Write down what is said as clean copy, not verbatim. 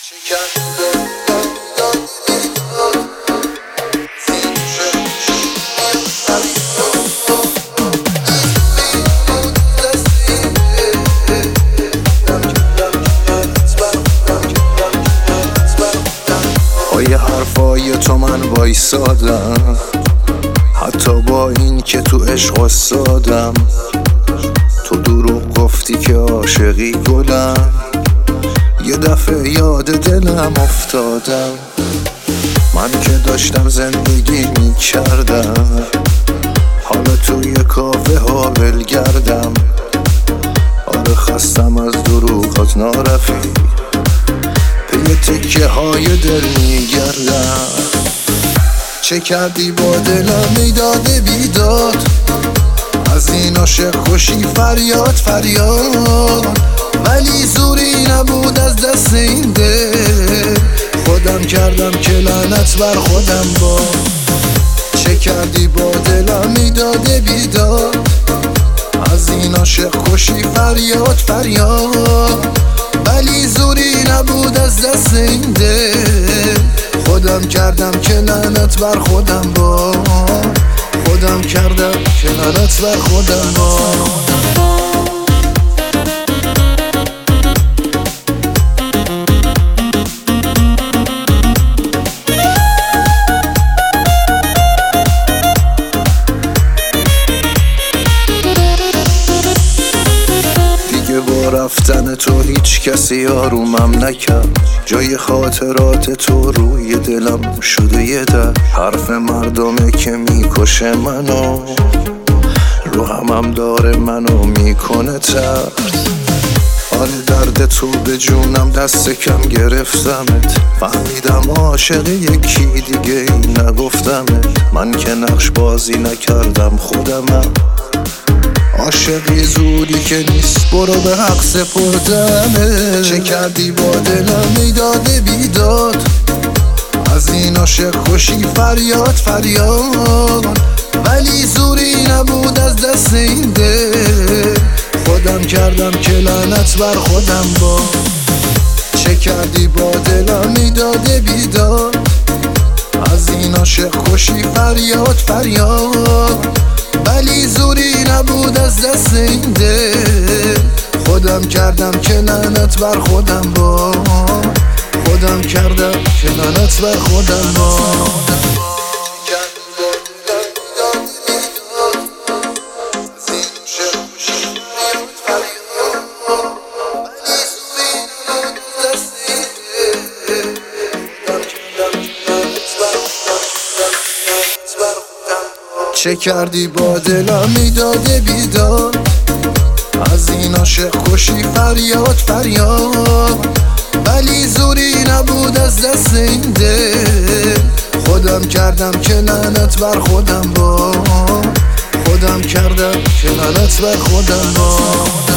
با یه حرفای تو من وایسادم، حتی با این که تو عشق استادم. تو دروغ گفتی که عاشقی گلم، یه دفعه یاد دلم افتادم. من که داشتم زندگی میکردم، حالا توی کافه ها ولگردم. آره خستم از دروغات نارفی، پی تکه های دل میگردم. چه کردی با دلم میداده بیداد، از این عاشق کشی فریاد فریاد. ولی زوری نبود از دست این دل، خودم کردم که لعنت بر خودم با. چه کردی با دلم میداده بیداد، از این عاشق کشی فریاد فریاد. ولی زوری نبود از دست این دل، خودم کردم که لعنت بر خودم با. خودم کردم که لعنت بر خودم با. رفتن تو هیچ کسی آرومم نکرد، جای خاطرات تو روی دلم شده یه در. حرف مردمه که میکشه منو، رو همم داره منو میکنه ترس. آره درد تو به جونم دست کم گرفتمت، فهمیدم عاشق یکی دیگه ای نگفتمت. من که نقش بازی نکردم خودمم، عاشقی زوری که نیست برو به حق سپردمه. چه کردی با دلم میداده بیداد، از این عاشق کشی فریاد فریاد. ولی زوری نبود از دست این دل، خودم کردم که لعنت بر خودم با. چه کردی با دلم میداده بیداد، از این عاشق کشی فریاد فریاد. ولی زوری نبود از دست این دل، خودم کردم که لعنت بر خودم با. خودم کردم که لعنت بر خودم با. چه کردی با دلم میداده بیداد، از این عاشق کشی فریاد فریاد. ولی زوری نبود از دست این دل، خودم کردم که لعنت بر خودم با. خودم کردم که لعنت بر خودم با.